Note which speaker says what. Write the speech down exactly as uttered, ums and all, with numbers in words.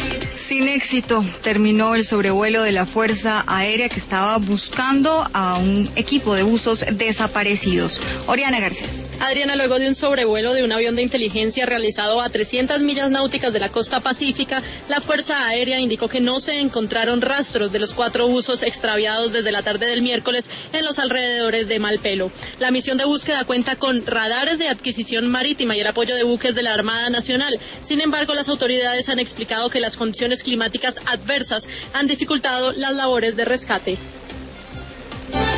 Speaker 1: Sin éxito terminó el sobrevuelo de la Fuerza Aérea que estaba buscando a un equipo de buzos desaparecidos. Oriana Garcés.
Speaker 2: Adriana, luego de un sobrevuelo de un avión de inteligencia realizado a trescientas millas náuticas de la costa pacífica, la Fuerza Aérea indicó que no se encontraron rastros de los cuatro buzos extraviados desde la tarde del miércoles en los alrededores de Malpelo. La misión de búsqueda cuenta con radares de adquisición marítima y el apoyo de buques de la Armada Nacional. Sin embargo, las autoridades han explicado que las condiciones climáticas adversas han dificultado las labores de rescate.